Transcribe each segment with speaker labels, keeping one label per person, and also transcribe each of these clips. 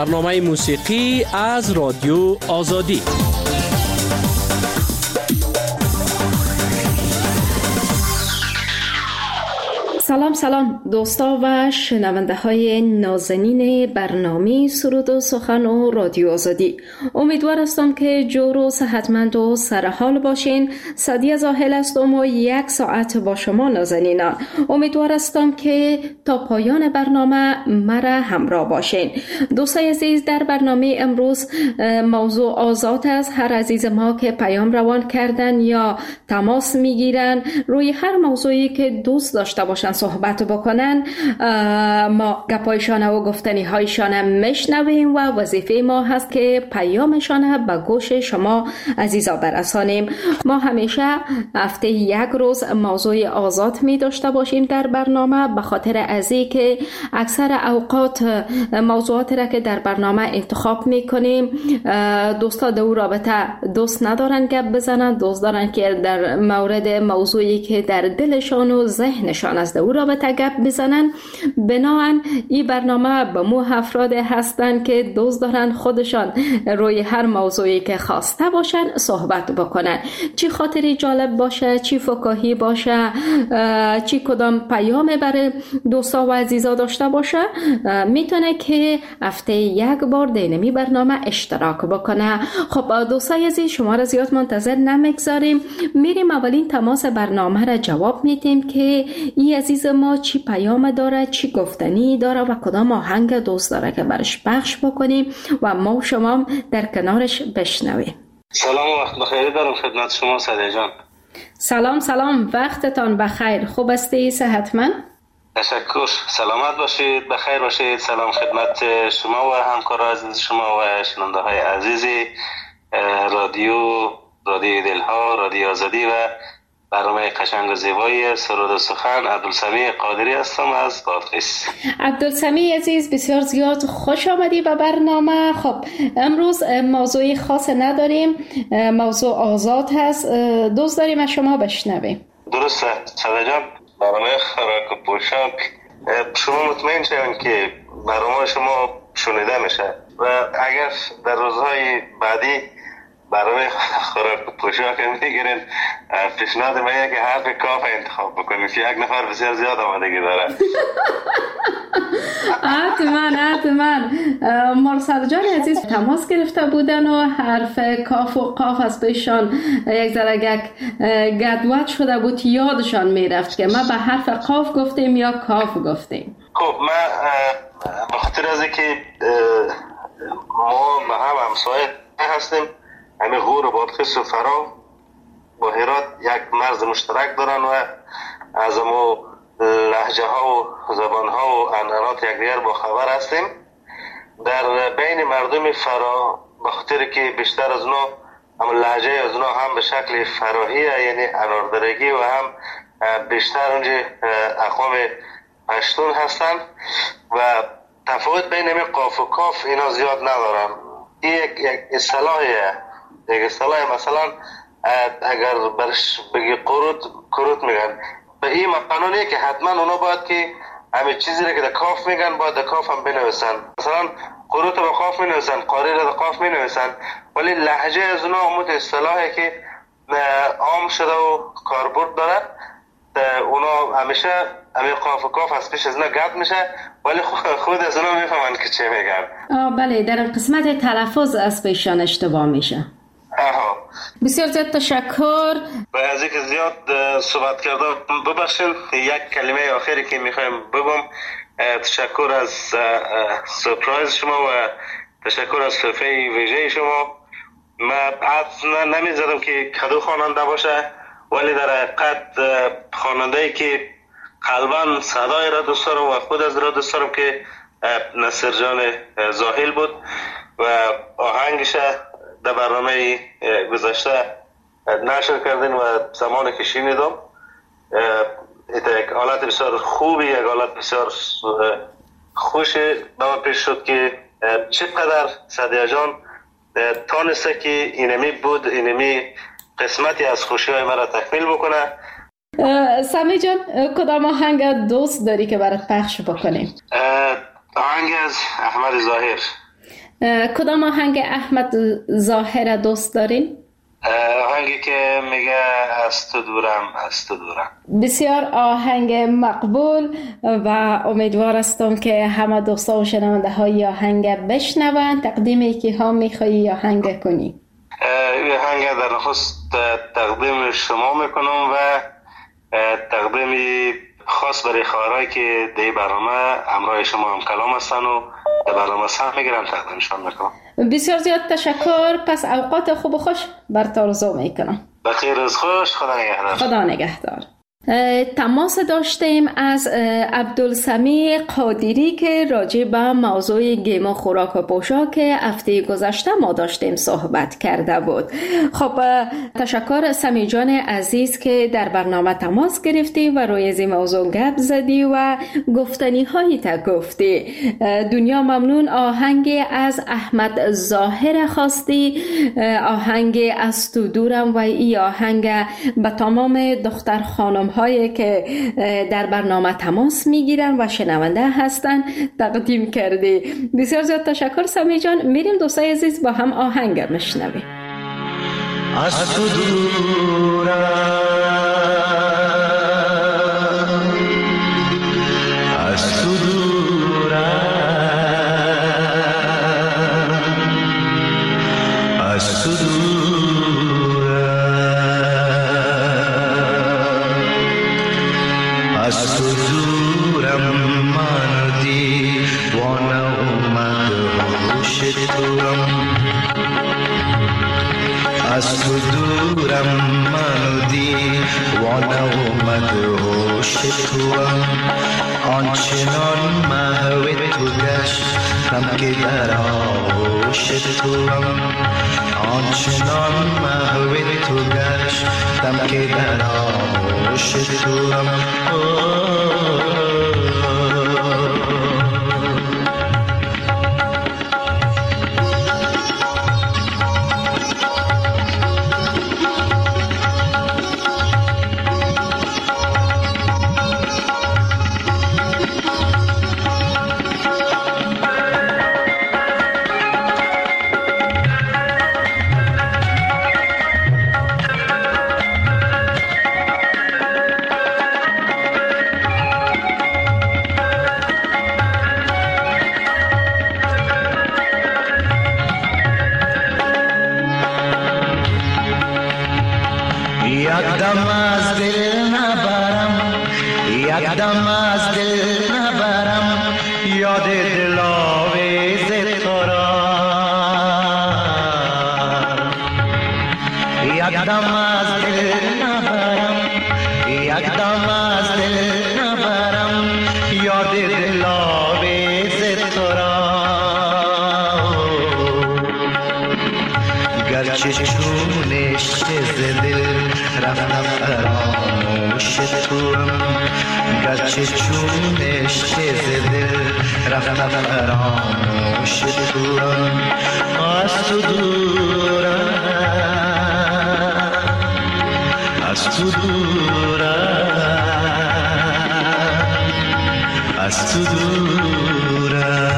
Speaker 1: برنامه موسیقی از رادیو آزادی.
Speaker 2: سلام دوستا و شنونده های نازنین برنامه سرود و سخن و رادیو آزادی. امیدوار هستم که جور و صحتمند و سرحال باشین. سعدیه زاهل هستم و 1 ساعت با شما نازنینان. امیدوار هستم که تا پایان برنامه مرا همراه باشین. دوستای عزیز، در برنامه امروز موضوع آزاد است. هر عزیز ما که پیام روان کردن یا تماس میگیرن روی هر موضوعی که دوست داشته باشن صحبت بکنن، ما گپایشان و گفتنی هایشان میشنویم و وظیفه ما هست که پیامشان به گوش شما عزیزا برسانیم. ما همیشه هفته 1 روز موضوع آزاد می داشته باشیم در برنامه، به خاطر ازی که اکثر اوقات موضوعات را که در برنامه انتخاب می کنیم دوستا در رابطه دوست ندارن گپ بزنن، دوست دارن که در مورد موضوعی که در دلشان و ذهنشان از در رابطه گپ بزنن. بناهن این برنامه به مو افراد هستن که دوست دارن خودشان روی هر موضوعی که خواسته باشن صحبت بکنن، چی خاطری جالب باشه، چی فکاهی باشه، چی کدام پیام برای دوستا و عزیزا داشته باشه، میتونه که هفته 1 بار دینمی برنامه اشتراک بکنه. خب دوستای عزیز، شما را زیاد منتظر نمیگذاریم، میریم اولین تماس برنامه را جواب میدیم که این عزیز ما چی پیام داره، چی گفتنی داره و کدام آهنگ دوست داره که برش پخش بکنیم و ما و شما در کنارش بشنویم.
Speaker 3: سلام و وقت بخیر دارم خدمت شما سعدیه جان.
Speaker 2: سلام، وقتتان بخیر. خوب هستی؟ صحتمند؟
Speaker 3: تشکر، سلامت باشید، بخیر باشید. سلام خدمت شما و همکاران عزیز شما و شنونده های عزیزی رادیو دلها، رادیو آزادی و برنامه قشنگ و زیبای سرود و سخن. عبدالسمیع قادری هستم از بادغیس.
Speaker 2: عبدالسمیع عزیز، بسیار زیاد خوش آمدی به برنامه. خب امروز موضوعی خاص نداریم، موضوع آزاد هست، دوست داریم از شما بشنویم.
Speaker 3: درسته سعدیه جان. برنامه خوراک و پوشاک شما مطمئن شوین که برنامه شما شنیده میشه و اگر در روزهای بعدی برای خوراک و پوشاک میگیرین، پیشنهاد من که حرف کاف انتخاب بکنید که 1 نفر بسیار زیاد آمادگی داره.
Speaker 2: حتما مرسل جان عزیز تماس گرفته بودن و حرف کاف و قاف از پیشان یک ذره گدوت شده بود، یادشان میرفت که ما به حرف قاف گفتیم یا کاف گفتیم.
Speaker 3: خب من به خاطر از اینکه ما به هم همسایه هستیم، همه غور و بادغیس و فرا با هرات یک مرز مشترک دارن و از امو لهجه ها و زبان ها و عنعنات یکدیگر با خبر هستیم. در بین مردم فرا به خاطر که بیشتر از اونا هم لهجه از اونا هم به شکل فراهیه، یعنی اناردرگی، و هم بیشتر اونجا اقوام پشتون هستن و تفاوت بین قاف و کاف اینا زیاد ندارن. این یک اصطلاحیه، یک اصطلاح. مثلا اگر برش بگی قروت میگن، به این قانونیه که حتما اونا باید که همه چیزی را که در کاف میگن باید در کاف هم بنویسن. مثلا قروت رو به کاف مینویسن، قاری رو در کاف مینویسن، ولی لهجه از اونا همون اصطلاحی که عام شده و کاربرد داره، اونا همیشه همین قاف و کاف از پیش از اونا گپ میشه، ولی خود از اونا میفهمن که چه میگن.
Speaker 2: بله، در قسمت تلفظ از پیشان اشتباه میشه. بسیار زیاد تشکر.
Speaker 3: و از اینکه زیاد صحبت کردم ببخشید، 1 کلمه آخری که میخوایم بگم، تشکر از سورپرایز شما و تشکر از تحفه ویژه شما. من حدس نمیزدم که کدو خواننده باشه، ولی در حقیقت خواننده‌ای که قلباً صدای را دوست دارم و خود از را دوست دارم که نصر جان زاهل بود و آهنگش در برنامه گذشته نشر کردین و زمانی که شنیدم یک حالت بسیار خوبی، یک حالت بسیار خوشی به من پیش شد که چقدر سعدیه جان تانسته که اینمی بود، اینمی قسمتی از خوشی های مرا تکمیل بکنه.
Speaker 2: سمی جان، کدام آهنگ دوست داری که برات پخش بکنیم؟
Speaker 3: آهنگ از احمد ظاهر.
Speaker 2: کدام آهنگ احمد ظاهر دوست دارین؟
Speaker 3: آهنگی که میگه از تو دورم از تو دورم.
Speaker 2: بسیار آهنگ مقبول و امیدوار هستم که همه دوستا و شنونده های آهنگ بشنون. تقدیم که ها میخوایی آهنگ کنی؟
Speaker 3: آهنگ در نخست تقدیم شما میکنم و تقدیم خاص برای خواهرایی که در برنامه همراه شما هم کلام هستن و در برنامه سهم میگیرم تقدیمشان میکنم.
Speaker 2: بسیار زیاد تشکر. پس اوقات خوب و خوش بر تو آرزو میکنم.
Speaker 3: بخیر از خوش. خدا نگهدار.
Speaker 2: خدا نگهدار. تماس داشتیم از عبدالسمیع قادری که راجع به موضوع گیم و خوراک و پوشاک هفته گذشته ما داشتیم صحبت کرده بود. خب تشکر سمیع جان عزیز که در برنامه تماس گرفتی و روی این موضوع گپ زدی و گفتنی هایی تا گفتی. دنیا ممنون. آهنگ از احمد ظاهر خواستی، آهنگ از تو دورم، و این آهنگ به تمام دختر خانم هایی که در برنامه تماس میگیرن و شنونده هستن تقدیم کردی. بسیار زیاد تشکر سمیع جان. میریم دوستای عزیز با هم آهنگ میشنویم.
Speaker 4: از تو دورم از تو دورم از تو از تو دورم من دیوانه اومد هوش تورم از تو دورم من دیوانه اومد هوش تورم آنچنان محو تو گشتم که در آغوش تورم آنچنان محو تو گشتم که در آغوش تورم یکدم از دل نبرم یکدم از دل نبرم یاد دلاویز تو را یکدم از دل نبرم یکدم از دل نبرم یاد دلاویز تو را گرچه چونش ز دل رفتم فراموش تورم گرچه چونش ز دل رفتم فراموش تورم از تو دورم از تو دورم از تو دورم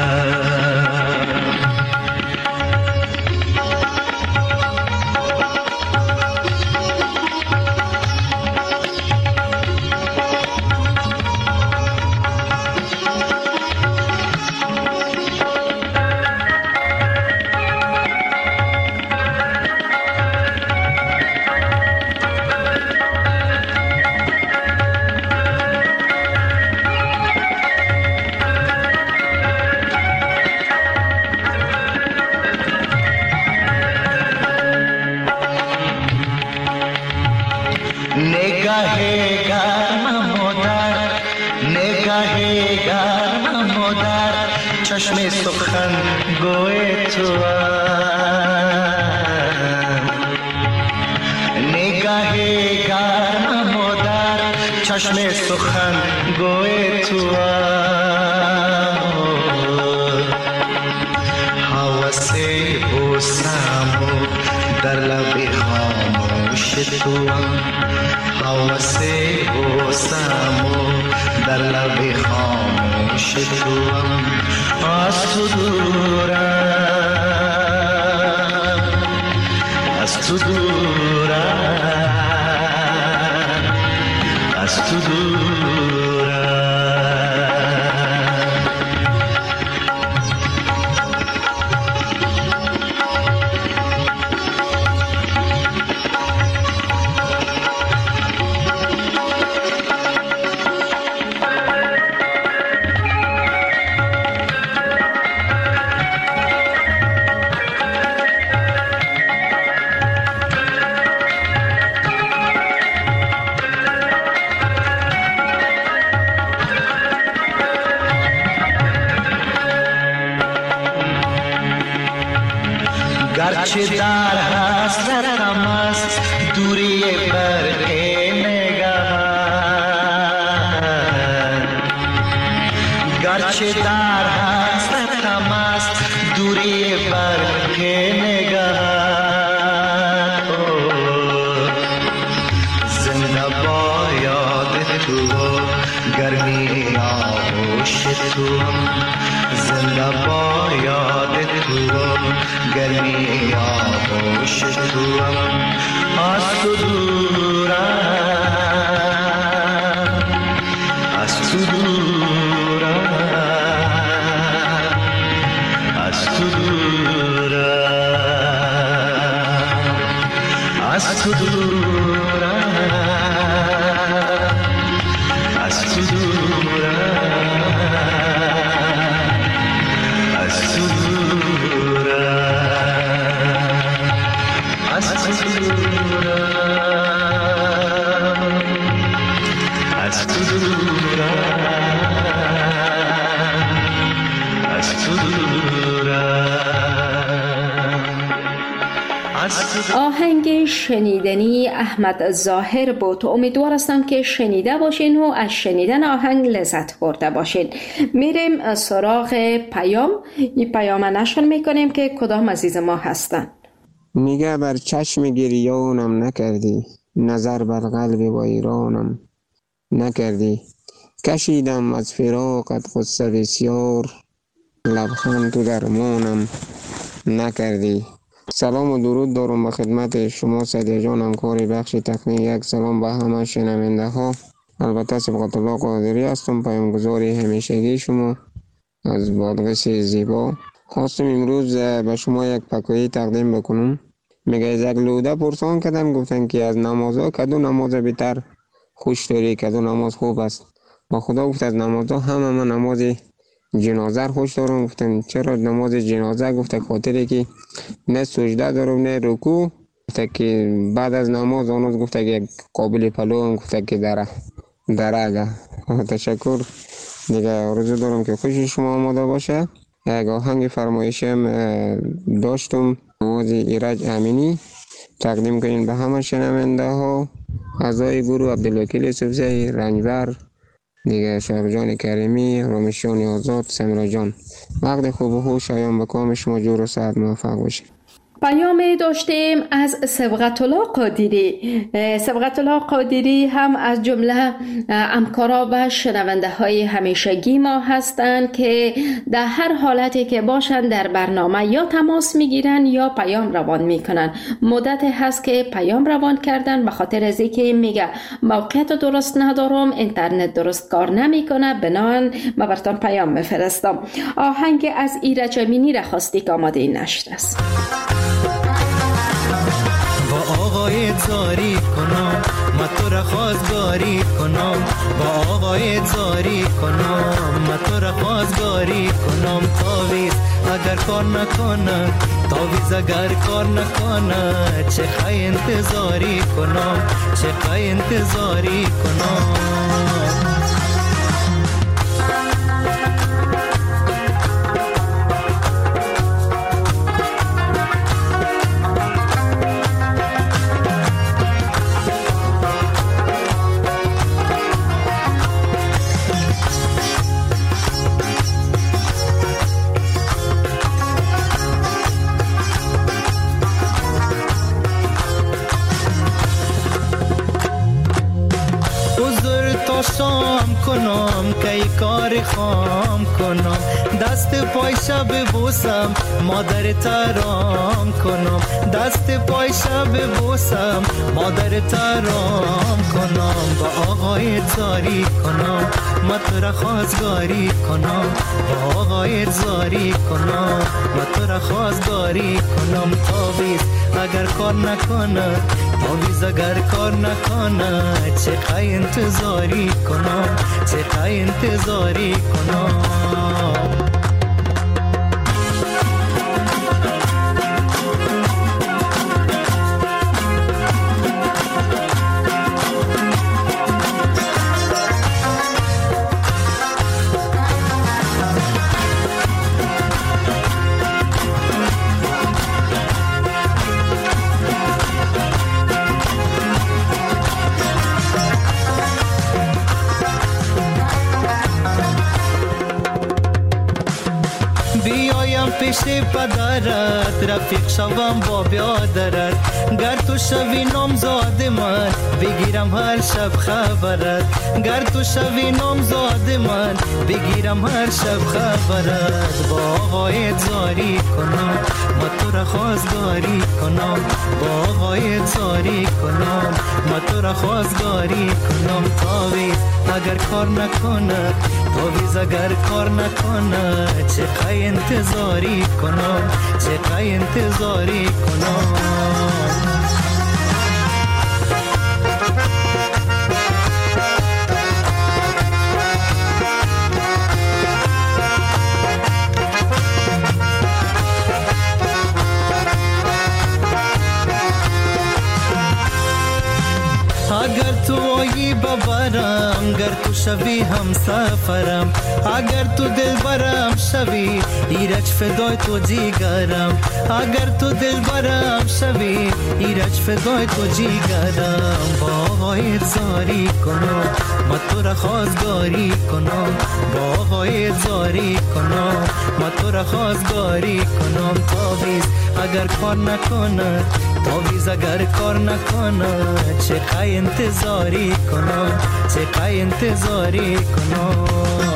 Speaker 4: نگاه گرم مادر نگاه گرم مادر چشم سخن گوی تو نگاه گرم مادر چشم سخن گوی تو حوث بوسم در لب خاموش تو حوث بوسم در لب خاموش خاموش توام، از تو دورم، از تو دورم، از تو دورم. گرچه در حسرتم است دوری برق نگهت، گرچه در حسرتم است دوری برق نگهت، زنده با یاد تو گرمی آغوش تو، زنده با یاد تو گرمی آغوش تو، از تو دورم، از تو دورم، از تو دورم، از تو دورم، از تو دورم، از تو دورم، از تو دورم، از تو دورم، از تو دورم.
Speaker 2: آهنگ شنیدنی احمد ظاهر بود. امیدوار هستم که شنیده باشین و از شنیدن آهنگ لذت برده باشین. میریم سراغ پیام. این پیام نشر میکنیم که کدام عزیز ما هستن.
Speaker 5: میگه بر چشم گریانم نکردی، نظر بر قلب با ایرانم نکردی، کشیدم از فراقت غصه بسیار، لبخند تو درمانم نکردی. سلام و درود دارم به خدمت شما سعدی جان، همکار بخش تقنی. یک سلام به همه شنونده ها. البته صبغت الله قادری هستم، پیامگذاری همیشگی شما از بادغیس زیبا. خواستم امروز به شما یک پکویی تقدیم بکنم. میگه از یک لوده پرسان کردن، گفتن که از نمازها کدو نماز بیتر خوش داری، کدو نماز خوب است؟ با خدا گفت از نمازها همه من نماز جنازه خوش دارم. گفتن چرا نماز جنازه؟ گفت خاطری که نه سجده دارم نه رکوع. گفت که بعد از نماز آنوز گفت که یک قابل پلو هم گفت که درگه. تشکر دیگه. آرزو دارم که خوش شما آماده باشه. یک آهنگ فرمایشم داشتم، نماز ایرج امینی تقدیم کنین به همه شنونده ها، اعضای گروه عبدالوکیل یوسفزئی، رنجبر دیگه، شهاب جان کریمی، رامشان آزاد، سمرا جان. وقت خوب و خوش شایان به کام شما جور و سعد موفق باشید.
Speaker 2: پیام داشتیم از صبغت الله قادری. صبغت الله قادری هم از جمله همکارا و شنونده های همیشگی ما هستند که در هر حالتی که باشند در برنامه یا تماس میگیرن یا پیام روان میکنن. مدت هست که پیام روان کردن به خاطر از اینکه میگه موقعیت درست ندارم، اینترنت درست کار نمیکنه، بنابراین من براتون پیام میفرستم. آهنگ از ایرج امینی را خواستی که آماده این نشر است.
Speaker 6: با آقای زاری کنم من تو را خواستگاری کنم، با آقای زاری کنم من تو را خواستگاری کنم. تاویز اگر کار نکنه، تاویز اگر کار نکنه، چه خواهی انتظاری کنم، چه خواهی انتظاری کنم. شام کنم که ای کار خام کنم دست پای شب بوسم مادر ترام کنم دست پای شب بوسم مادر ترام کنم با آقای زاری کنم ما تو را خواستگاری کنم با آقای زاری کنم ما تو را خواستگاری کنم تاویز اگر کار نکنه تاویز اگر کار نکنه چه انتظاری کنم چه انتظاری کنم پیش پدرت رفیق شوم با بیادرت گر تو شوی نامزاد من بگیرم هر شب خبرت گر تو شوی نامزاد من بگیرم هر شب خبرت با آقای زاری کنم ما تو را خواستگاری کنم با آقای زاری کنم ما تو را خواستگاری کنم تاویز اگر کار نکنه تاویز اگر کار نکنه چه انتظاری کنم چه انتظاری کنم اگر تو آیی ببرم گر تو شوی هم سفرم اگر تو دل برم شوی ایرج فدای تو جیگرم اگر تو دل برم شوی ایرج فدای تو جیگرم با آقای زاری کنم ما تو را خواستگاری کنم با آقای زاری کنم ما تو را خواستگاری کنم تاویز اگر کار نکنه تاویز اگر کار نکنه چه انتظاری کنم چه انتظاری کنم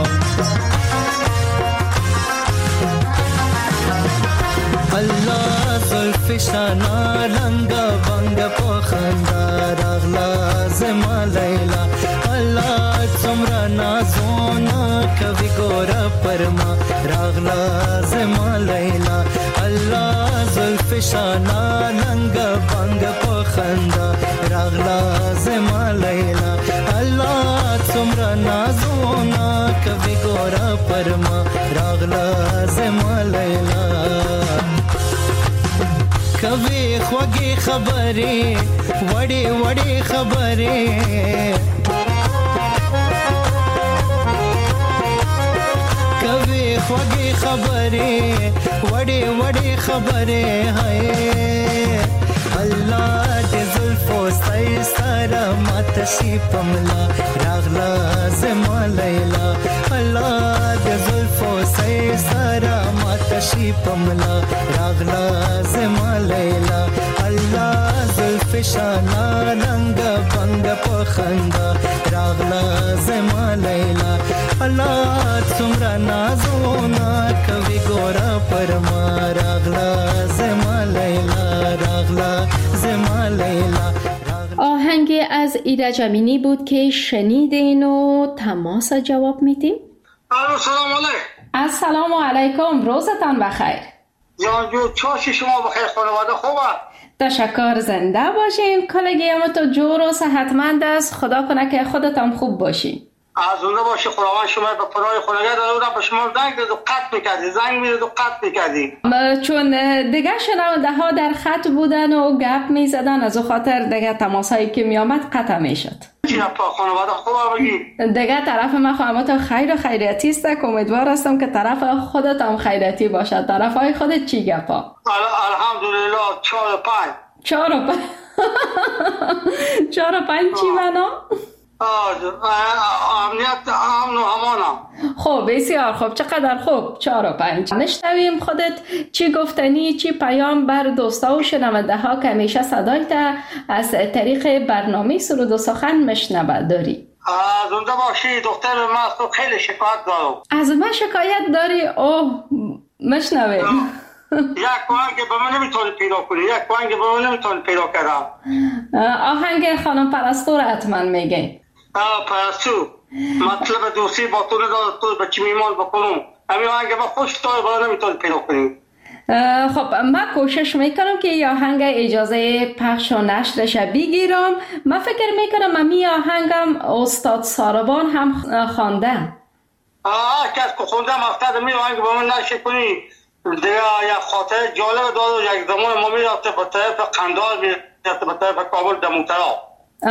Speaker 6: الله زلفشانا لنگا بنگ پخنده رغلا زما لیلا الله څومره نازونه کوي ګوره پر ما راغلا زما لیلا الله زلفشانا لنگا بنگ پخنده راغلا زما لیلا الله څومره نازونه کوي ګوره پر ما راغلا زما لیلا کوي خوږې خبرې وړې وړې خبرې کوي خوږې خبرې وړې وړې خبرې هاي الله دې زلفو سای سره ماته شي پملا راغلا زما لیلا الله دې زلفو سای سره ماته شي پملا راغلا زما لیلا الله زلفشانا رنگ بنگ پخنده راغلا زما لیلا الله څومره نازونه کوي ګوره پر ما راغلا زما لیلا راغلا زما لیلا.
Speaker 2: آهنگ از ایرج امینی بود که شنیدین و تماس جواب میدیم.
Speaker 3: سلام علیکم.
Speaker 2: السلام علیکم، روزتان بخیر.
Speaker 3: جان جو چاش شما بخیر، خانواده خوبه؟
Speaker 2: تشکر، زنده باشین. کلگیم تو جور و صحتمند است. خدا کنه که خودتان خوب باشین.
Speaker 3: از اونده باشی. خداوند شما به پناه خداگاه داده به شما زنگ داد و قطع میکردی، زنگ میداد و قطع میکردی.
Speaker 2: چون دیگه شنونده ها در خط بودن و گپ میزدن، از او خاطر دیگه تماسایی که میامد قطع میشد.
Speaker 3: چی نپا خانواده خوبه بگی؟
Speaker 2: دیگه طرف من خواهمت خیر و خیریتی است که امیدوار هستم که طرف خودت هم خیریتی باشد. طرف های خودت چی گپا؟
Speaker 3: الحمدلله 4 و 5.
Speaker 2: 4 و 5 4 و 5 چی منا؟
Speaker 3: امنیت امن و امانم.
Speaker 2: خب بسیار خوب، چقدر خوب. 4 و 5 نشنویم خودت چی گفتنی، چی پیام بر دوستا و شنونده ها که همیشه صدایت از طریق برنامه سرود و سخن مشنوه داری؟
Speaker 3: از اونجا باشی دختر من از تو خیلی شکایت دارم.
Speaker 2: از من شکایت داری؟ اوه مشنویم.
Speaker 3: یک آهنگ به من نمیتونی پیدا کنی، یک آهنگ به من نمیتونی پیدا کردم.
Speaker 2: آهنگ خانم پرستو را حتما میگه.
Speaker 3: پرستو مطلب دوستی با تو نداره، تو به چی میمان بکنم همین آهنگ من خوش داره با نمیتونی پیدا کنی.
Speaker 2: خب من کوشش میکنم که این آهنگ اجازه پخش و نشرش بگیرم. من فکر میکنم امی آهنگم استاد ساربان هم خواندن.
Speaker 3: کس که خوندم افتاد می آهنگ با من نشه کنی. دیگه یک خاطر جالب داره. یک زمان ما میرفته به طرف قندهار، میرفته به طرف کابل دموترا.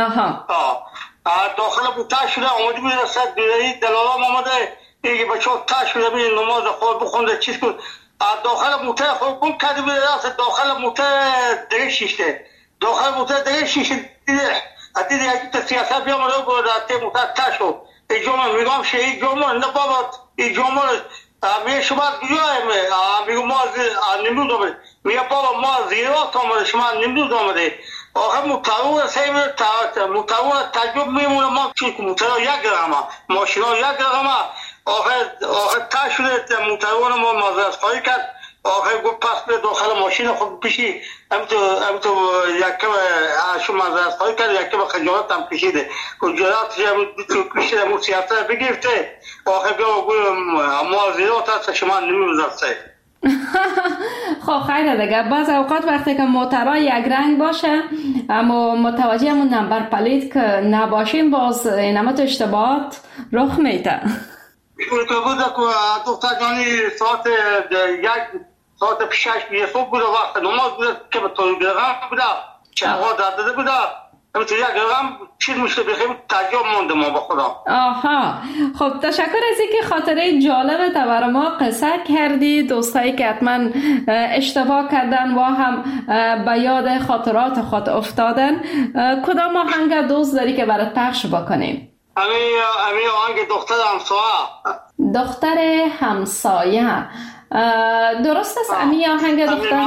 Speaker 3: داخل بوته شده آمده بود رسد بیرهی دلالام آمده دیگه بچه ها تا شده بید نماز خود بخونده چیز کن. داخل موته خود کن کرده بید رسد داخل موته دیگه شیشته. داخل موته دیگه شیشته دیده یکی تا سیاست بیامده بود رسته موته تا شد. ای جامعه میگم شه ای جامعه نه بابا ای جامعه میگه شما گیاه میگه ما نمروز آمده. میگه بابا ما زیرات آمده شما نمروز آمده. آخه موترون سیمه موترون تجربه میمونه ما چون که موترون یک رقمه ماشین ها یک رقمه. آخه تا شده موترون ما مازرس خواهی کرد. آخه گفت پس به داخل ماشین خود پیشی همینطور یکم شو مازرس خواهی کرد یکم خجالت هم پیشیده. خجالتش هم پیشیده مو سیاسته بگیرفته. آخه بیا ما زیرات هست شما نمیزرسته.
Speaker 2: خب خیلی دیگه بعض اوقات وقتی که موترها یک رنگ باشه اما متوجه همون نمبر پلیت که نباشیم باز اینمت اشتباهات رخ میده.
Speaker 3: تو بود که دختر جانی ساعت پیشش بیه صبح بوده وقت نماز بوده که به طوری برغم بوده چهار داده بوده همینطور یک رقم چیز میشه بخیر تعجب مونده ما با خدا.
Speaker 2: خب تشکر از اینکه خاطره جالبه تا برای ما قصه کردی. دوستایی که حتما اشتباه کردن و هم به یاد خاطرات خود افتادن کدام آهنگ دوست داری که برات پخش بکنیم؟
Speaker 3: همین آهنگ دختر همسایه.
Speaker 2: دختر همسایه درست است؟ امیر آهنگ دختر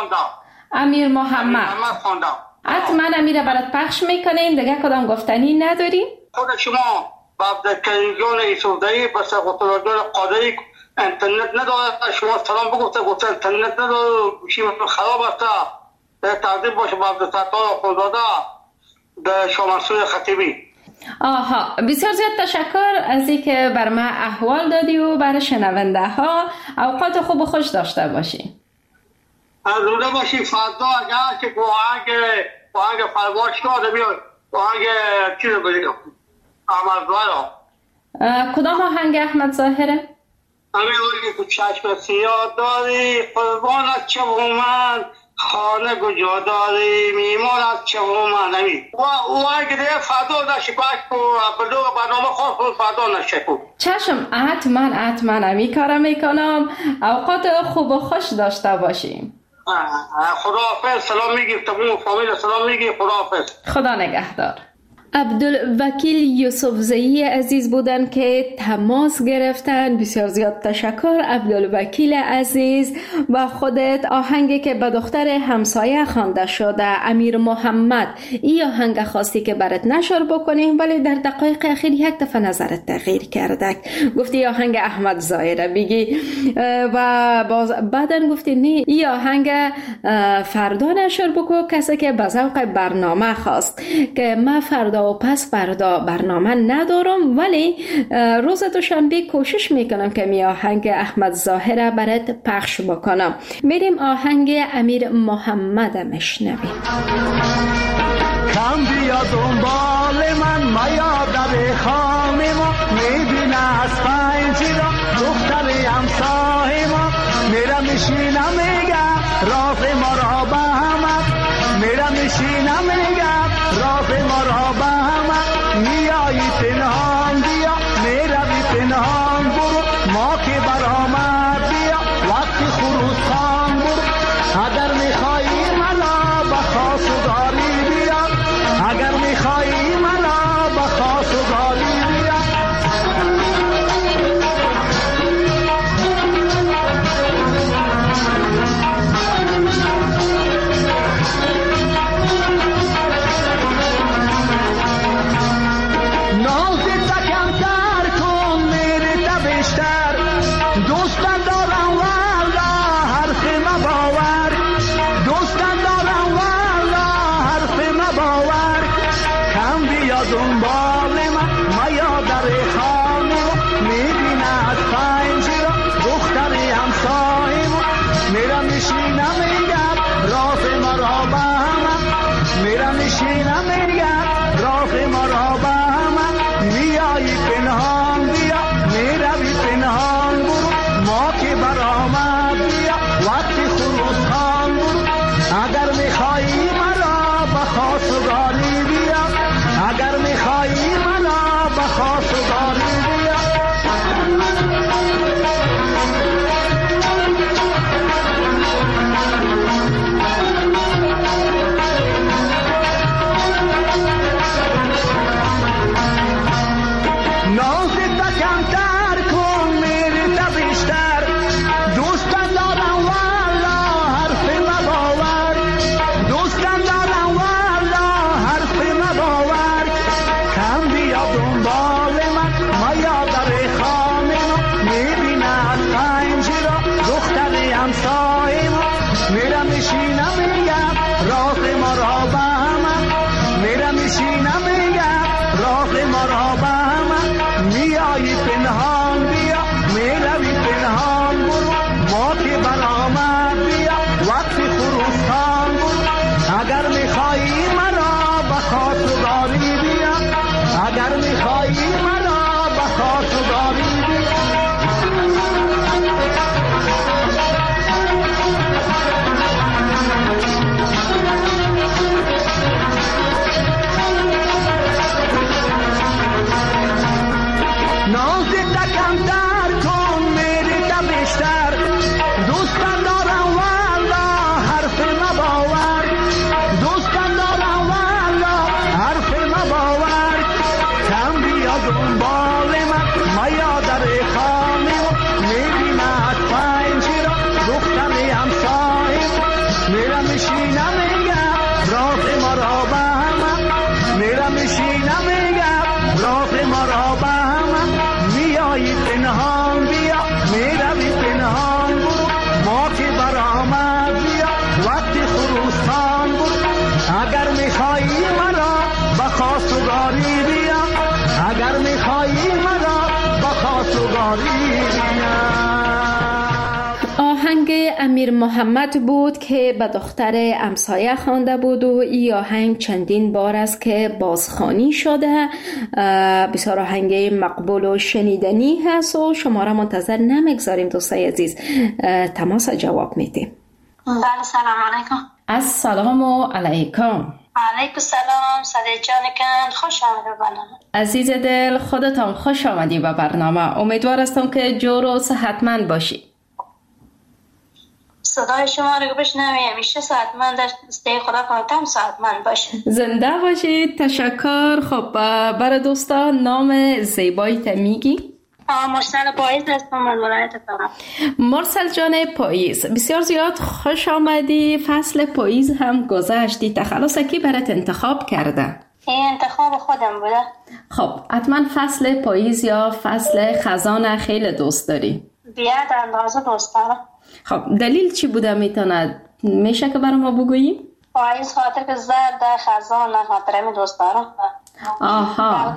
Speaker 2: امیر محمد خواندم. حتما امیر برات پخش میکنیم. دیگه کدام گفتنی نداریم؟
Speaker 3: خود شما عبدالکریم ایسودایی بس قطرادار قادری انترنت نداره. شما سلام بگفته گفته انترنت نداره گوشی خراب است. تقدیم باشه با عبدالستار خودداده به شامنسوی خطیبی.
Speaker 2: بسیار زیاد تشکر از اینکه بر من احوال دادی و برای شنونده ها اوقات خوب و خوش داشته باشی.
Speaker 3: از روده باشی فردا اگر که آهنگ فرواش داده بیاد آهنگ چی رو بگیرم احمد ظاهر.
Speaker 2: کدام آهنگ احمد ظاهره؟
Speaker 3: همین آهنگ که چشم سیاه داری قربان از چه من خانه کجا داری میمان از چه من همین او آهنگ دیگه فردا نشکوش کو بلوغ برنامه خود فردا نشکو.
Speaker 2: چشم حتما همی کارم میکنم. اوقات خوب و خوش داشته باشیم.
Speaker 3: خداحافظ. سلام میگی تمام فامیل سلام میگی. خداحافظ.
Speaker 2: خدا نگهدار. عبدالوکیل یوسفزئی عزیز بودن که تماس گرفتن. بسیار زیاد تشکر عبدالوکیل عزیز. و خودت آهنگی که به دختر همسایه خوانده شده امیر محمد این آهنگ خواستی که برات نشر بکنیم ولی در دقایق اخیر یک دفعه نظرت تغییر کرده گفتی آهنگ احمد ظاهره بگی و بعدن گفتی نه این آهنگ فردا نشر بکو کسی که به ذوق برنامه خواست که من فردا و پس فردا برنامه ندارم ولی روز دوشنبه کوشش میکنم که می آهنگ احمد ظاهره برات پخش بکنم. میریم آهنگ امیر محمد مشنویم.
Speaker 7: کم بیا دنبال من میا در خانه ما میبینه از پنجره دختر همسایه ما میرم میشینم میگم راز ما را به همه میرم میشینم میگم راز ما را به همه میایی پنهان بیا میروی پنهان برو ما که برآمد بیا وقتی خروس خان برو اگر میخوایی منا به خواستگاری بیا اگر میخوایی منا به خواستگاری بیا دنبال من میا در خانه میبینه از پنجره دختر همسایه میرم میشینم میگم راز مرا به هم میرم میشینم میگم راز مرا به هم میایی پنهان بیا میروی پنهان برو ما که برآمد بیا وقتی خروس خان برو اگر میخوایی مرا به خواستگاری بیا اگر میخوایی مرا به خواستگاری بیا میرم میشینم میگم راه ما را به هم میرم میشینم میگم راه ما را به هم میایی پنهان بیا میروی پنهان برو ما که برآمد بیا وقتی خروس خان برو اگر میخوایی مرا به خواستگاری بیا اگر میخوایی مرا به خواستگاری بیا
Speaker 2: آهنگ امیر محمد بود که به دختر همسایه خوانده بود و این آهنگ چندین بار است که بازخوانی شده. بسیار آهنگ مقبول و شنیدنی هست و شما را منتظر نمیگذاریم دوستای عزیز، تماس جواب میدیم.
Speaker 8: بله سلام علیکم.
Speaker 2: السلام علیکم.
Speaker 8: علیکم سلام سعید جان کن، خوش آمدید به برنامه.
Speaker 2: عزیز دل خودتان خوش آمدی به برنامه. امیدوار هستم که جور و صحتمند باشی.
Speaker 8: صدای شما رو بشنویم همیشه صحتمند دسته خدا کنتم صحتمند باشه.
Speaker 2: زنده باشید. تشکر. خب برای دوستان نام زیبایی میگی؟
Speaker 8: مرسل پاییز هستم من ولایت فرا.
Speaker 2: مرسل جان پاییز، بسیار زیاد خوش آمدی. فصل پاییز هم گذشتی، تخلص کی برات انتخاب کرده؟
Speaker 8: این انتخاب خودم بوده.
Speaker 2: خب حتما فصل پاییز یا فصل خزان خیلی دوست داری؟
Speaker 8: بیاد اندازه دوست دارم.
Speaker 2: خب دلیل چی بوده میشه که برای ما بگویی؟
Speaker 8: پاییز خاطر که زرد خزان خاطر می دوست دارم.
Speaker 2: آها.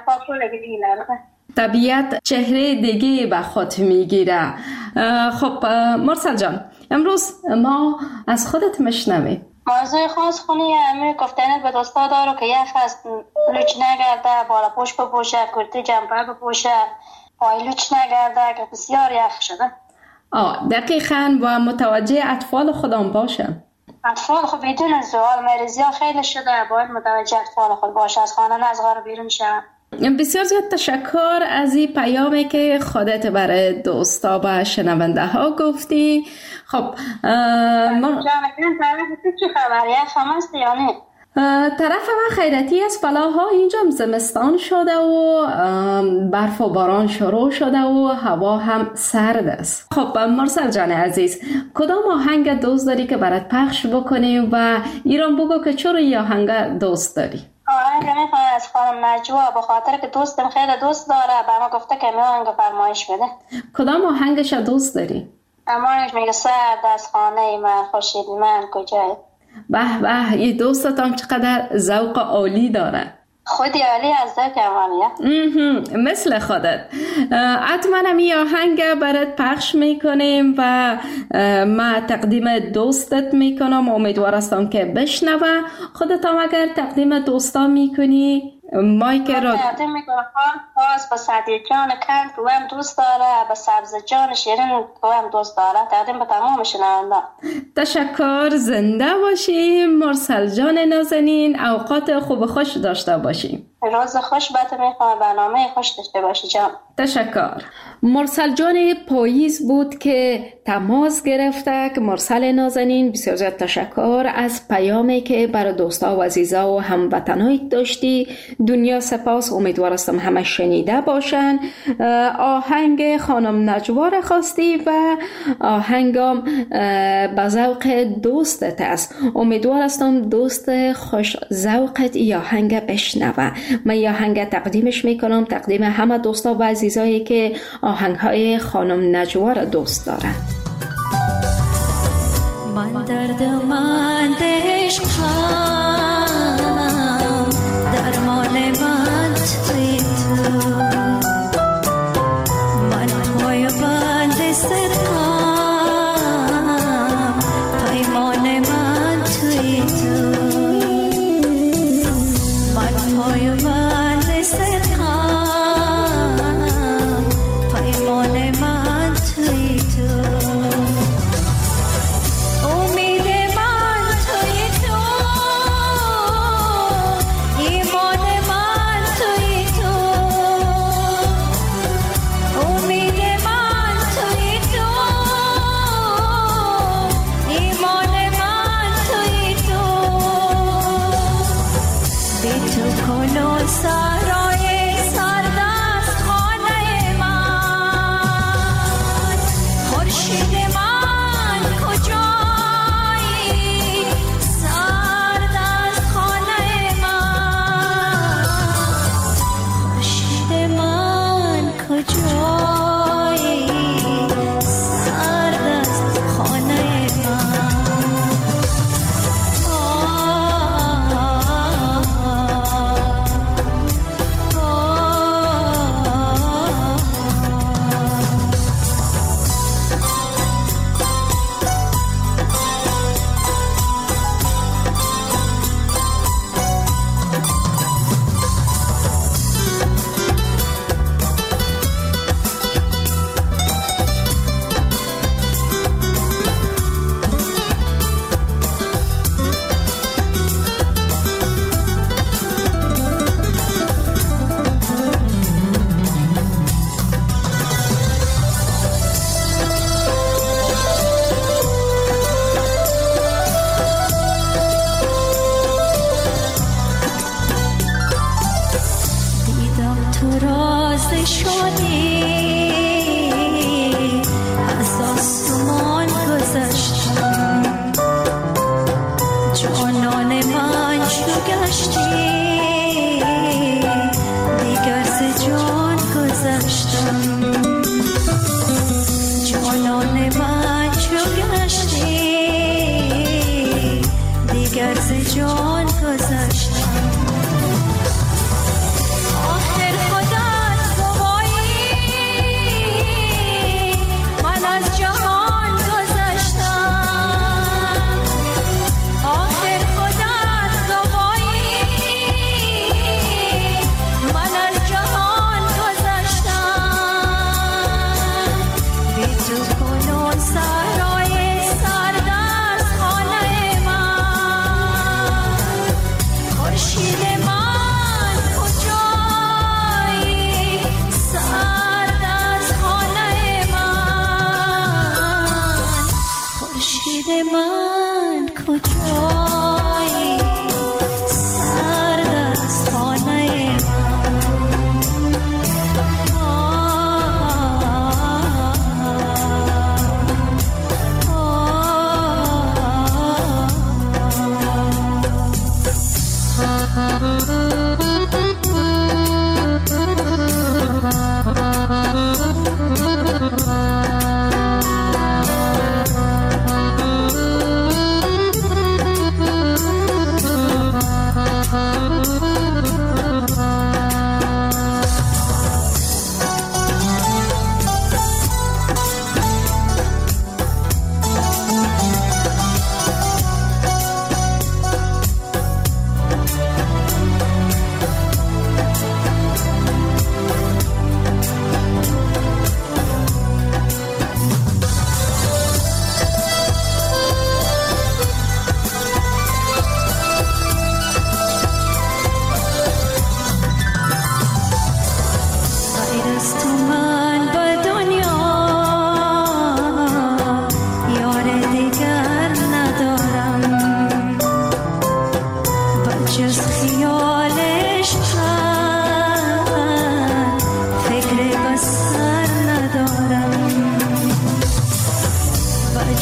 Speaker 2: طبیعت چهره دیگه به خود میگیره. خب مرسل جان، امروز ما از خودت میشنویم.
Speaker 8: موضوع خاص خونی امیر گفتنت به دوستا دارو که یک فصل لوچ نگرده، بالا پوش بپوشه، کرتی جمپر بپوشه، پای لوچ نگرده که بسیار یخ شده.
Speaker 2: دقیقاً و متوجه اطفال خودم باشه.
Speaker 8: اطفال خب بدون سوال مریضی ها خیلی شده، باید متوجه اطفال خود باشه، از خانه از غار بیرون شد.
Speaker 2: بسیار زیاد تشکر از این پیامی که خودت برای دوستا و شنونده ها گفتی. خب
Speaker 8: جانکن طرف چی خبری هست یا نه؟
Speaker 2: طرف من خیرتی است، بلاها اینجا زمستان شده و برف و باران شروع شده و هوا هم سرد است. خب مرسل جان عزیز، کدام آهنگ دوست داری که برات پخش بکنیم و ایران بگو که چرا این آهنگ دوست داری؟
Speaker 8: آهنگ میخوام از خانم نجوا، به خاطر که دوستم خیلی دوست داره، به ما گفته که آهنگ فرمایش بده.
Speaker 2: کدام آهنگش دوست داری؟
Speaker 8: امانش میگه سرد از خانه من خورشید من کجای.
Speaker 2: به به، این دوستتم چقدر ذوق عالی داره.
Speaker 8: خودی عالی از دکمانیه
Speaker 2: مثل خودت. حتما می آهنگ برات پخش میکنیم و ما تقدیم دوستت میکنم. امیدوار هستم که بشنوه. خودت هم اگر تقدیم دوستا میکنی مایک را
Speaker 8: تقدیم میکنم. باز با سعدی جان کند تو هم دوست داره، با سبز جان شیرین تو هم دوست داره. تقدیم به تمام شنونده.
Speaker 2: تشکر. زنده باشی مرسل جان نازنین. اوقات خوب خوش داشته باشی.
Speaker 8: روز خوش بات میخوام. برنامه خوش داشته باشی جان.
Speaker 2: تشکر. مرسل جان پاییز بود که تماس گرفته. که مرسل نازنین بسیار زیاد تشکر از پیامی که برای دوستا و عزیزا و هموطنای داشتی. دنیا سپاس. امیدوار هستم همه شنیده باشن. آهنگ خانم نجوا خواستی و آهنگم به ذوق دوستت است. امیدوار هستم دوست خوش ذوقت ای آهنگ بشنوه. من ای آهنگ تقدیمش میکنم. تقدیم همه دوستا و عزیزایی که آهنگهای خانم نجوا را دوست دارن.
Speaker 9: من دردمند عشقم، درمان من توی تو. من پای بند صدقم، پیمان من توی تو. من پای بند صدقم، پیمان من توی تو.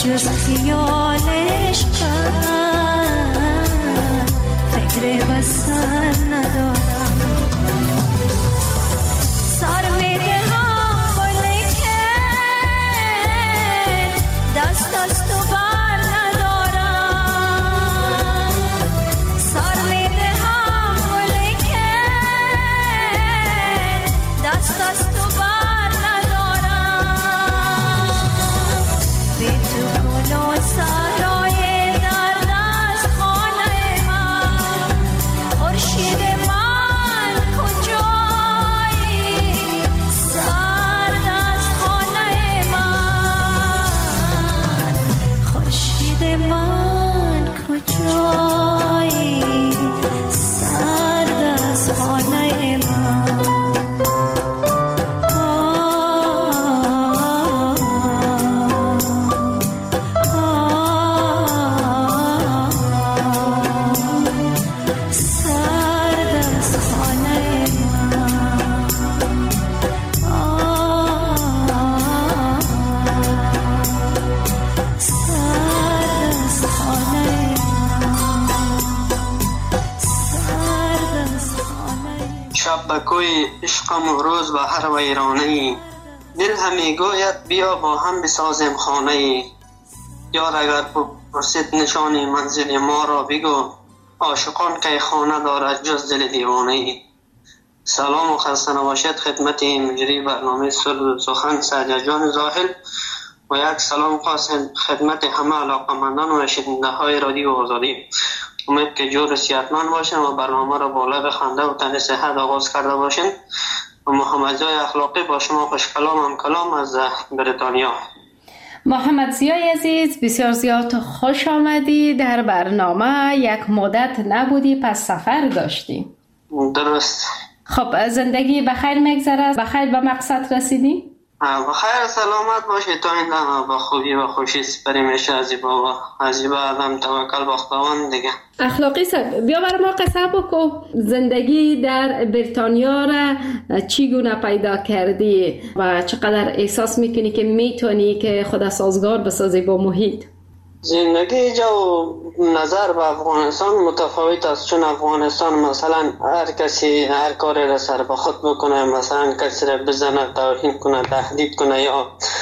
Speaker 9: جز خیالش فکر وصل ندارم. سر میدهم ولیکن دست از تو بر ندارم. سر میدهم ولیکن دست از تو بر ندارم. بی تو گل و سرای درد از خانه من، خورشید من کجایی سرد از خانه من، خورشید من کجایی سرد از خانه من.
Speaker 10: شب به کوی عشقم و روز به هر ویرانه‌ای، دل همی گوید بیا با هم بسازیم خانه‌ای. یار اگر پرسید نشانی منزل ما را بگو، عاشقان که خانه دارد جز دل دیوانه‌ای. سلام و خسته نباشید خدمت مجری برنامه سخن سعدی جان زاهل و یک سلام خاص خدمت همه علاقمندان و شنونده های رادیو آزادی. امید که جور صحتمند باشین و برنامه را بالا بخنده و تن صحت آغاز کرده باشین. و محمد زیای اخلاقی با شما خوش کلام هم کلام از بریتانیا.
Speaker 2: محمد زیای عزیز، بسیار زیاد خوش آمدی در برنامه. یک مدت نبودی پس سفر داشتی.
Speaker 10: درست.
Speaker 2: خب زندگی بخیر میگذره؟ بخیر به مقصد رسیدی؟
Speaker 10: بخیر سلامت باشی تا این دم با خوبی و خوشی سپری میشه از این آدم توکل با خداوند دیگه.
Speaker 2: اخلاقی صاحب بیا برای ما قصه بکو، زندگی در بریتانیا را چگونه پیدا کردی و چقدر احساس میکنی که میتونی که خود سازگار بسازی با محیط؟
Speaker 10: زندگی جو نظر به افغانستان متفاوت است، چون افغانستان مثلا هر کسی هر کاری را سر به خود بکنه، مثلا کسی را بزنه، توهین کنه، تهدید کنه، یا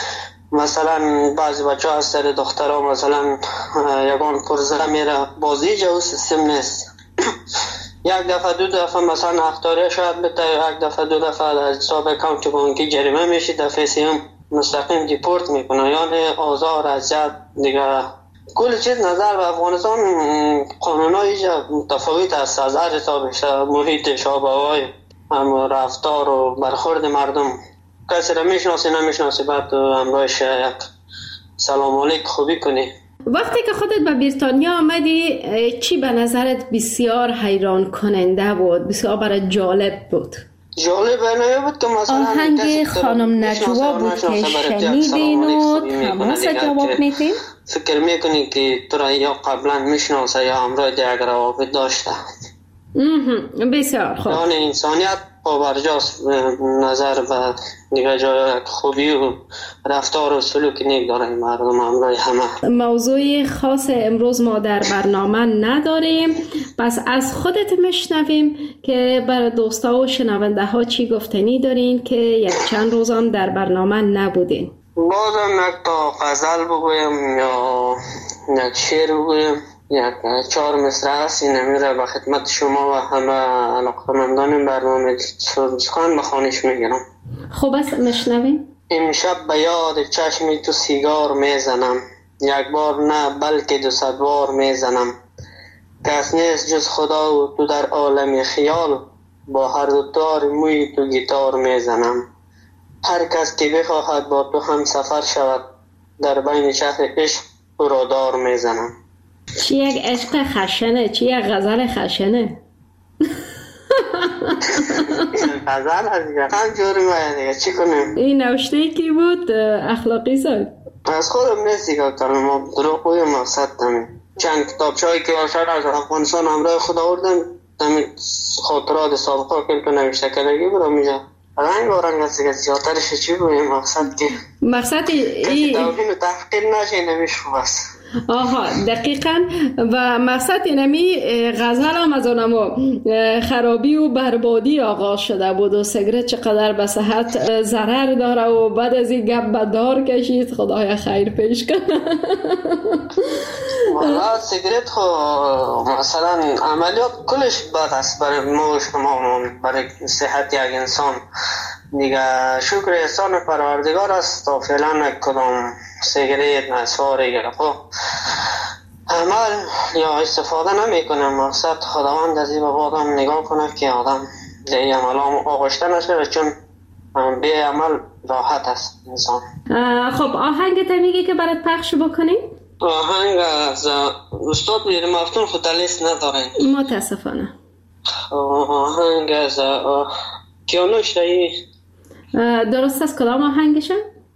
Speaker 10: مثلا بعضی بچه ها از سر دخترها مثلا یگان پرزه میره. بازی جو سیستم نیست. یک دفعه دو دفعه مثلا اخطاری شاید بده، یک دفعه دو دفعه از حساب اکانت بانکی جریمه میشه، دفعه سوم مستقیم دیپورت میکنه، یعنی آزار اذیت دیگه. کل چیز نظر به افغانستان قانونای متفاوت است از هر حسابش، محیطش، آب و هوای، رفتار و برخورد مردم. کسی را میشناسی نمیشناسی بعد همراهش یک سلام علیک خوبی کنی.
Speaker 2: وقتی که خودت به بریتانیا آمدی چی به نظرت بسیار حیران کننده بود، بسیار برای جالب بود؟
Speaker 10: جالب بود که مثلا
Speaker 2: آهنگ خانم نجوا بود که شنیدین و تماس جواب میدین؟
Speaker 10: فکر میکنی که تو را یا قبلا میشناسه یا همراه دیگر روابط داشته.
Speaker 2: بسیار خوب.
Speaker 10: یعنی انسانیت پابرجاست نظر به دیگه جای خوبی و رفتار و سلوک نیک داره مردم همراه همه.
Speaker 2: موضوع خاص امروز ما در برنامه نداریم، پس از خودت میشنویم که برای دوستا و شنونده ها چی گفتنی دارین که یک چند روزم در برنامه نبودین.
Speaker 10: بازم یک تا غزل بگویم یا یک شعر بگویم، یک 4 مصرع است، این نمیره به خدمت شما و همه علاقمندان برنامه سخن بخوانش میگیرم.
Speaker 2: خوب است میشنویم.
Speaker 10: امشب به یاد چشمی تو سیگار میزنم، یک بار نه بلکه 200 بار میزنم. کس نیست جز خدا و تو در عالم خیال، با هر دو تار موی تو گیتار میزنم. هر کس که بخواهد با تو هم سفر شود، در بین شهر عشق تو را دار میزنم.
Speaker 2: چی یک عشق خشنه، چی یک غزل خشنه.
Speaker 10: غزل از دیگه همجوری باید دیگه چی کنیم.
Speaker 2: این نوشته کی بود اخلاقی صاحب؟
Speaker 10: از خودم نیست دیگه کلمه دروغ بگم مقصد دمیم. چند کتابچه‌ای که آشار از افغانستان همراه خود آوردم، خاطرات سابقه که نوشته کردگی برام میگه رنگ و رنگ از دیگه زیادترش چی بویم
Speaker 2: مقصد
Speaker 10: کسی توهین و تحقیر نشه نمیشه بس.
Speaker 2: آها دقیقاً. و مقصد اینمی غزل هم از آنما خرابی و بربادی آغاز شده بود و سیگرت چقدر به صحت ضرر داره و بعد از این گپ به دار کشید. خدایا خیر پیش کنه.
Speaker 10: والا سیگرت خو مثلا عملیات کلش بد است برای ما شما، برای صحت یک انسان دیگه. شکر احسان پروردگار است تا فعلا کدام سیگرت نسواری گرفت عمل یا استفاده نمی کنم. مقصد خداوند از این به آدم نگاه کنه که آدم دیگه عمل آغشته نشه، چون بی عمل راحت است انسان.
Speaker 2: خب آهنگ میگی که برات پخش بکنیم؟
Speaker 10: آهنگ از استاد میر مفتون خود لیست ندارن
Speaker 2: متاسفانه.
Speaker 10: آهنگ از کیانوش رایی
Speaker 2: درست است. کدام آهنگشه؟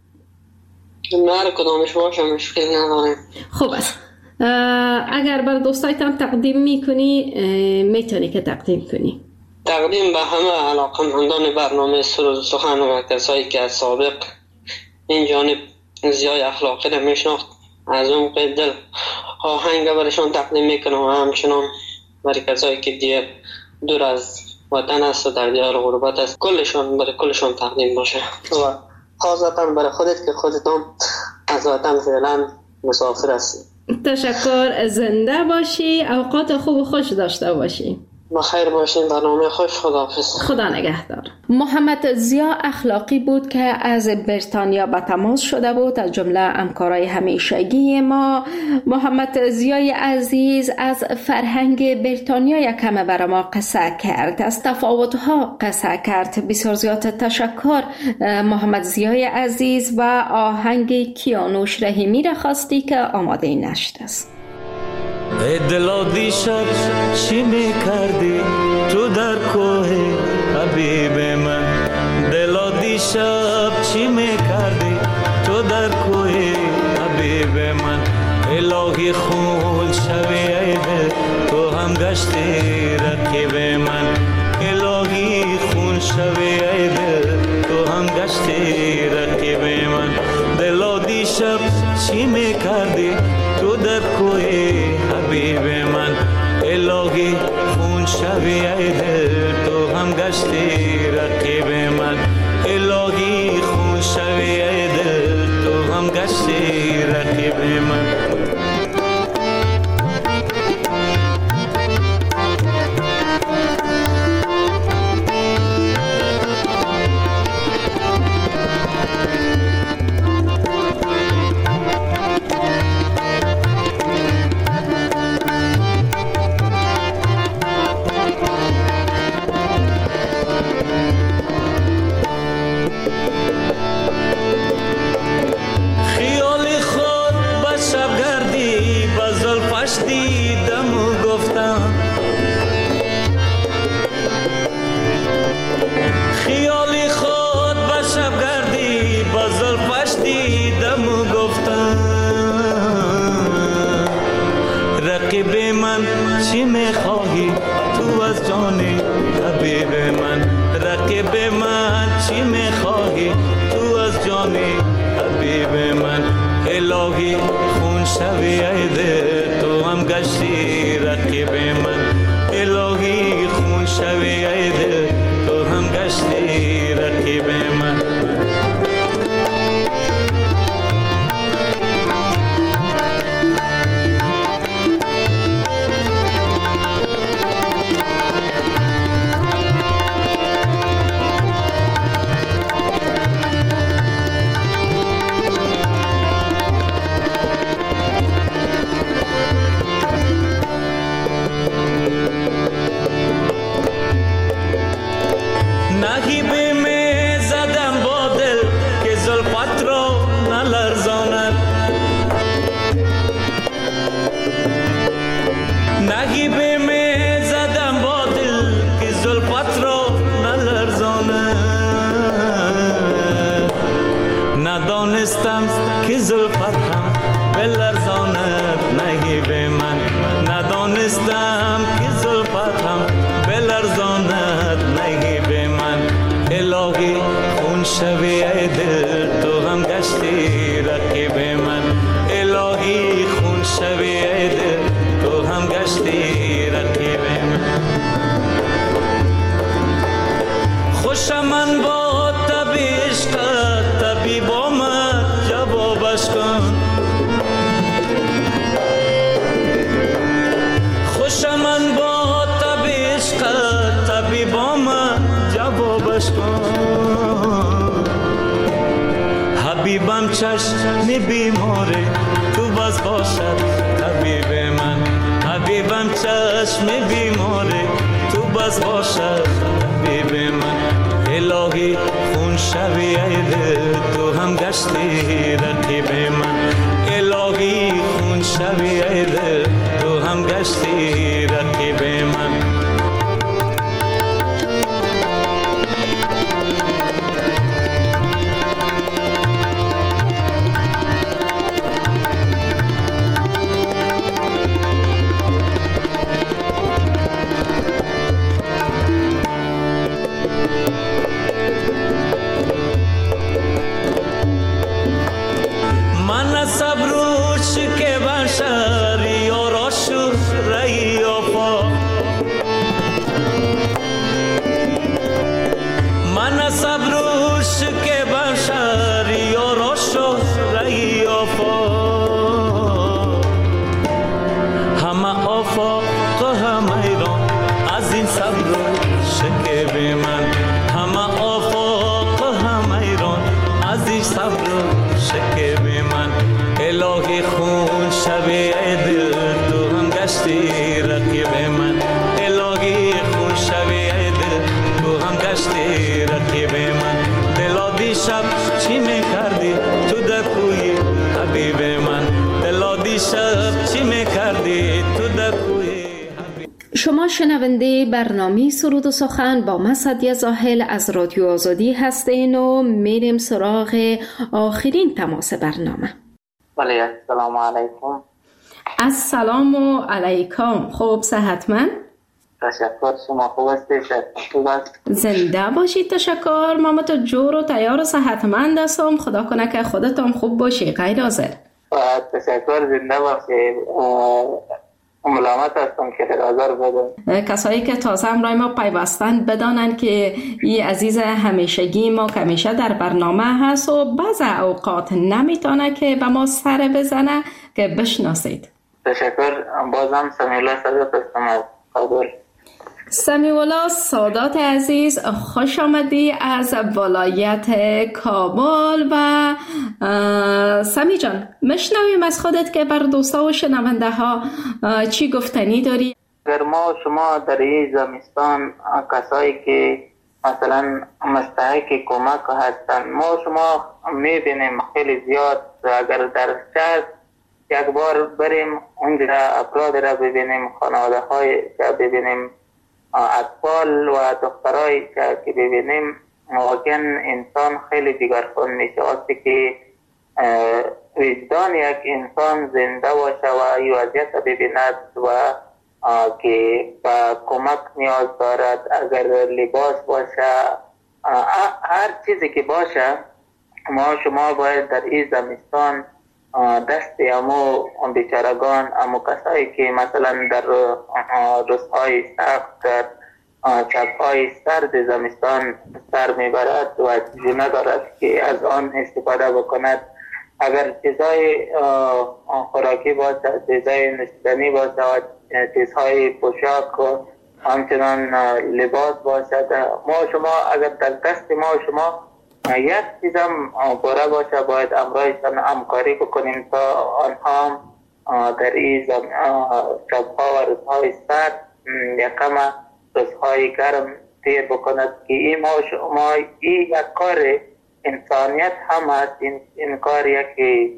Speaker 10: نه کدامش باشه مشکل نداریم.
Speaker 2: خوب است. اگر بر دوستایتان تقدیم میکنی میتونی که تقدیم کنی.
Speaker 10: تقدیم به همه علاقمندان برنامه سرود و سخن و کسایی که از سابق این جانب زیای اخلاقی را میشناخت، از اون دل آهنگ برشان تقدیم میکنم و همچنان برای کسایی که دیگه دور از وطن است و در دیار غربت است کلشان برای کلشان تقدیم باشه. و خاصتا برای خودت که خودتان از وطن فعلا مسافر هستی.
Speaker 2: تشکر. زنده باشی، اوقات خوب و خوش داشته باشی.
Speaker 10: بخیر باشین. برنامه خوش. خداحافظ.
Speaker 2: خدا نگهدار. محمد ضیا اخلاقی بود که از بریتانیا به تماس شده بود، از جمله همکارای همیشگی ما. محمد ضیای عزیز از فرهنگ بریتانیا یک کم برای ما قصه کرد، از تفاوت‌ها قصه کرد. بسیار زیاد تشکر محمد ضیای عزیز. و آهنگ کیانوش رحیمی را خواستی که آماده نشد است.
Speaker 11: ای دلا دیشب چی میکردی تو در کوه حبیب من؟ دلا دیشب چی میکردی تو در کوه حبیب من؟ الهی خون شوی ای دل تو هم گشتی رقیب من. الهی خون شوی ای دل تو هم گشتی رقیب من. دلا دیشب چی میکردی تو در کوه حبیب من؟ الهی خون شوی ای دل تو هم گشتی رقیب من. الهی خون شوی ای دل تو هم گشتی رقیب من. چی میخواهی تو از جان حبیب من؟ رقیب من چی میخواهی تو از جان حبیب من؟ الهی خون شوی ای دل تو هم گشتی رقیب من. الهی خون شوی ای دل تو هم گشتی رقیب من. ندانستم که زلفت هم بلرزاند نگیب من. ندانستم که زلفت هم بلرزاند نگیب من. الهی خوشم با تب عشقت طبیب آمد جوابش کن خوشم با تب عشقت طبیب آمد جوابش کن حبیبم چشم بیماره تو بس باشد طبیب من حبیبم چشم بیماره تو بس باشد طبیب من الهی خون شوی ای دل تو هم گشتی رقیب من الهی خون شوی ای دل تو هم گشتی رقیب من
Speaker 2: شما شنونده برنامه سرود و سخن با من سعدیه زاهل از رادیو آزادی هستین و میریم سراغ آخرین تماس برنامه.
Speaker 10: بله السلام علیکم.
Speaker 2: السلام و علیکم. خوب صحتمند؟
Speaker 10: تشکر شما خوب هستید؟
Speaker 2: زنده باشید. تشکر. ما تو جور و تیار و صحتمند هستم. خدا کنه که خودتان خوب باشی. غیر حاضر.
Speaker 10: تشکر. زنده باشید. ملامت هستم که حاضر بدم.
Speaker 2: کسایی که تازه همراه ما پیوستند بدانند که این عزیز همیشگی ما که همیشه در برنامه هست و بعض اوقات نمیتونه که به ما سر بزنه که بشناسید.
Speaker 10: تشکر. بازم سمیولا سادات هستم از کابل.
Speaker 2: سمیولا سادات عزیز، خوش آمدی از ولایت کابل. و سمی جان مشنویم از خودت که بر دوستا و شنونده ها چی گفتنی داری؟
Speaker 10: اگر ما شما در این زمستان کسایی که مثلا مستحق کمک هستن ما شما میبینیم خیلی زیاد. اگر در شهر یک بار بریم اونجا افراد را ببینیم، خانواده های که ببینیم، اطفال و دخترایی که ببینیم، واقعا انسان خیلی دیگرگون میشه. وقتی که وجدان یک انسان زنده باشه و این وضعیت ببیند و که به کمک نیاز دارد، اگر لباس باشه، هر چیزی که باشه، ما شما باید در این زمستان دست امو بیچارگان، امو کسایی که مثلا در روزهای سخت، در شبهای سرد زمستان سر میبرد و چیزی ندارد که از آن استفاده بکند. اگر چیزهای خوراکی باشه، چیزهای نوشیدنی باشه و چیزهای پوشاک و همچنان لباس باشد، ما شما اگر در دست ما شما یک چیزم پره باشه باید امرایشان همکاری بکنیم تا آنها در این شبها و روزهای سرد یکم روزهای گرم تیر بکند که این ما این یک کار انسانیت هم هست. این کار یک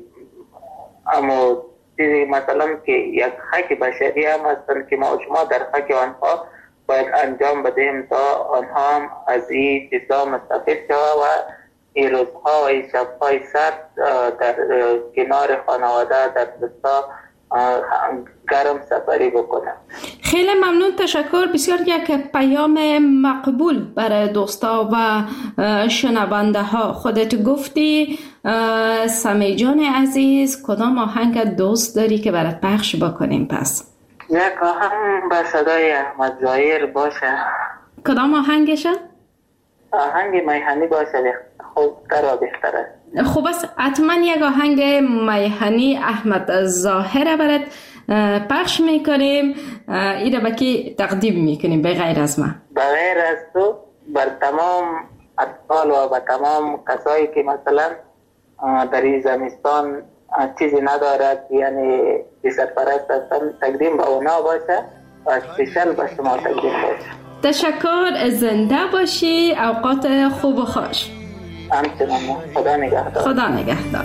Speaker 10: چیزی مثلا که یک حق بشری هم هستن که ما شما در حق آنها باید انجام بدیم تا آنها هم از این چیزا مستفید شود و این روزها و این شبهای سرد در کنار خانواده در دوستا گرم سفری بکنم.
Speaker 2: خیلی ممنون. تشکر. بسیار یک پیام مقبول برای دوستا و شنونده ها. خودت گفتی سمی جان عزیز کدام آهنگ دوست داری که برات پخش بکنیم؟ پس
Speaker 10: یک آهنگ به صدای احمد ظاهر باشه.
Speaker 2: کدام آهنگشه؟
Speaker 10: آهنگ میهنی باشه خوبتر و بهتر است.
Speaker 2: خب بس حتما یک آهنگ میهنی احمد ظاهر برات پخش میکنیم. این را کی تقدیم میکنیم به غیر از من؟
Speaker 10: به غیر از تو بر تمام اطفال و به تمام کسایی که مثلا در این زمستان چیزی ندارد، یعنی سرپرست هستن، تقدیم به اونا باشه و اسپیشل به شما تقدیم باشه.
Speaker 2: تشکر، زنده باشی، اوقات خوب و خوش.
Speaker 10: همچنان، خدا نگهدار.
Speaker 2: خدا نگهدار.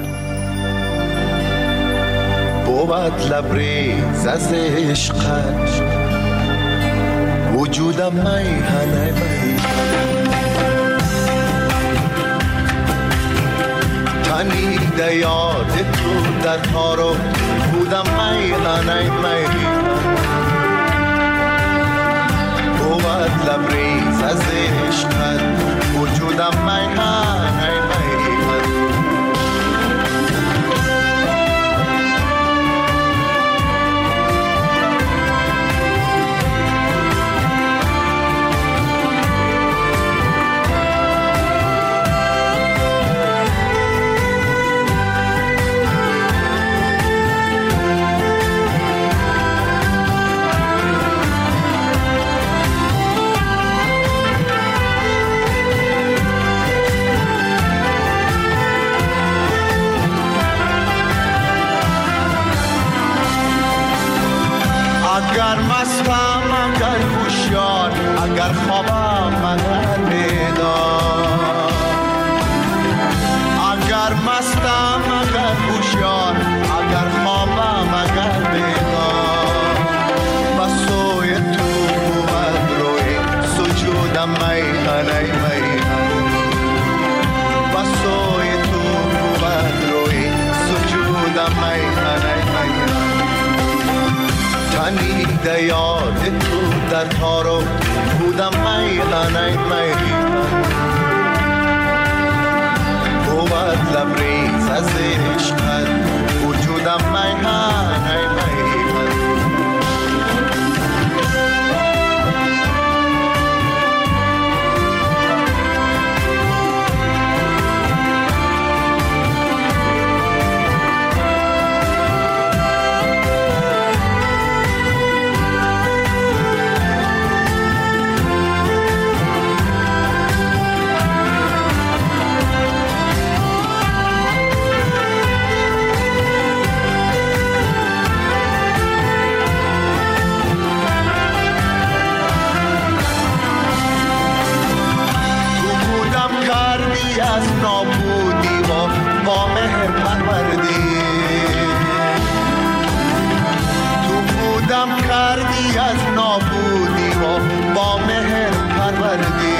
Speaker 12: بود لبریز از عشقت وجودم میهنه تنیده یاد تو در تارو بودم میهنه بود لبریز از عشقت وجودم میهنه اگر مستم اگر هوشیار اگر خوابم اگر بیدار اگر مستم اگر هوشیار اگر خوابم اگر بیدار و سوی تو بود روی سجودم میهنه میهن و سوی تو بود روی سجودم میهنه میهن تنیده یاد تو در تارو بودم میهنه میهن بود لبریز از عشقت وجودم میهنه میهن از نابودی و با مهر پروردی تو بودم کردی از نابودی و با مهر پروردی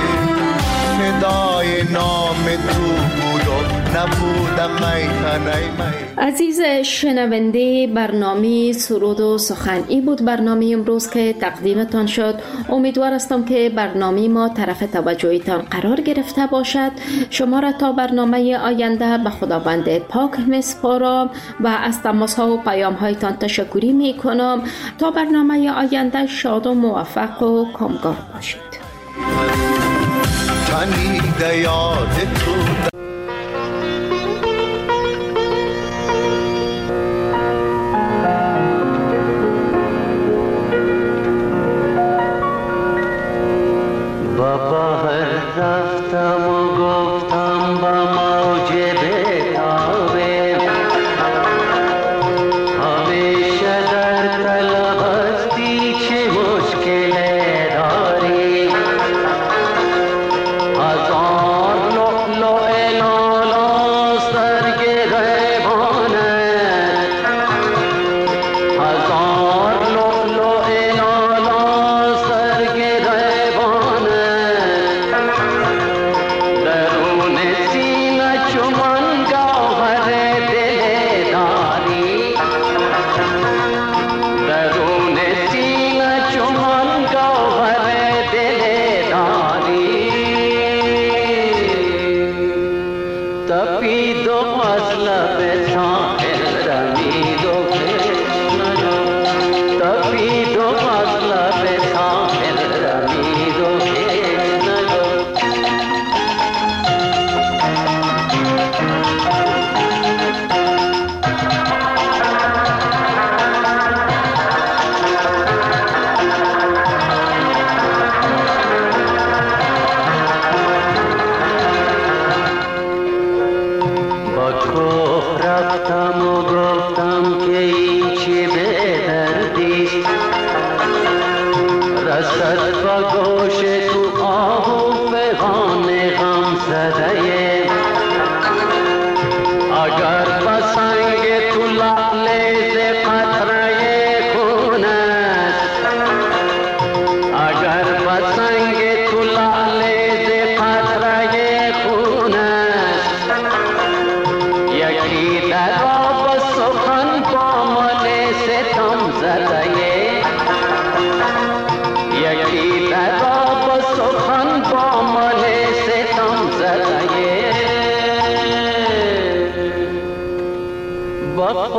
Speaker 12: فدای نام تو بود و نبودم میهنه میهن.
Speaker 2: عزیز شنونده برنامه سرود و سخن، ای بود برنامه امروز که تقدیمتان شد. امیدوار هستم که برنامه ما طرف توجهتان قرار گرفته باشد. شما را تا برنامه آینده به خداوند پاک میسپارم و از تماس ها و پیام هایتان تشکری می کنم. تا برنامه آینده شاد و موفق و کامگار باشید.
Speaker 12: تنیده یاد تو
Speaker 6: رفتم و گفتم با موج بتابه همیشه در طلب هستی چه مشکل داری هزار لؤلؤ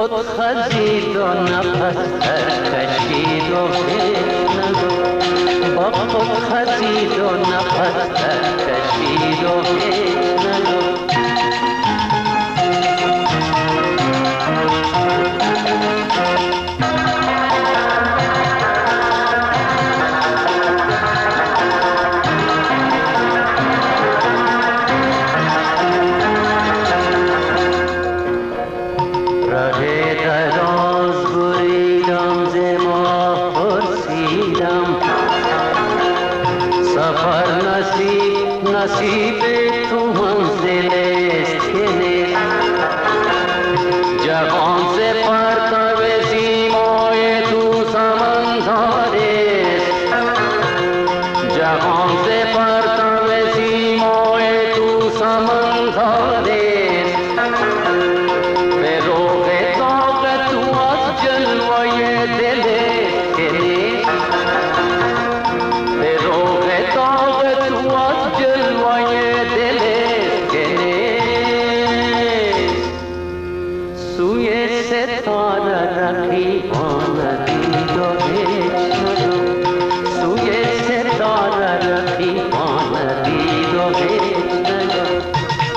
Speaker 13: خود خزید و نفس کشید و هیچ نگفت، با خود خزید و نفس کشید و هیچ نگفت.
Speaker 14: نصیب تو منزل است که نیست، جهان سے پرتو سیمای تو سمندر است، جهان سے پرتو سیمای تو سمندر است. به روح طاقت تو از جلوه دل است که نیست، به روح طاقت تو از جلوه دل است که نیست. سوی ستاره رقیبان دید و هیچ نگفت، سوی ستاره رقیبان دید و هیچ نگفت.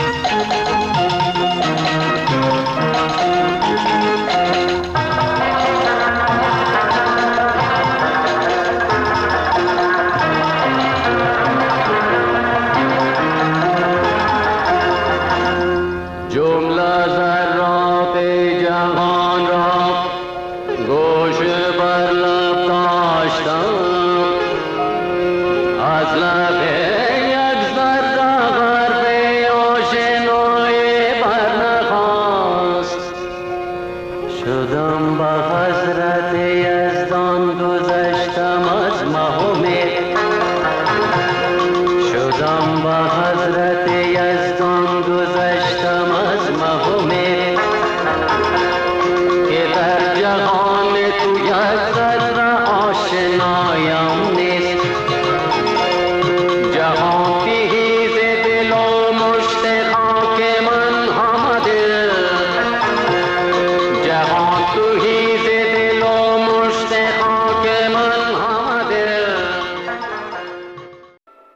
Speaker 14: جمله ذرات جهان را گوش بر لب داشتم، از لب